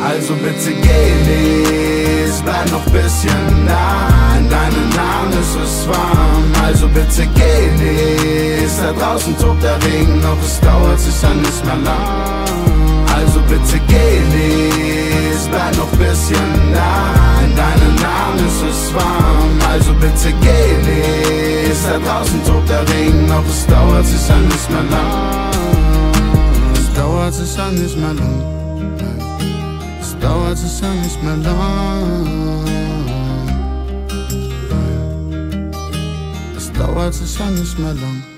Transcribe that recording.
Also bitte geh nicht, bleib noch bisschen da. In deinen Armen ist es warm. Also bitte geh nicht, da draußen tobt der Regen, doch es dauert sicher nicht mehr lang. Also bitte geh nicht, bleib noch bisschen da. In deinen Armen ist es warm. Also bitte geh nicht, da draußen tobt der Regen, doch es dauert sicher nicht mehr lang. Es dauert sicher nicht mehr lang. Es dauert sicher nicht mehr lang. Es dauert sicher nicht mehr lang.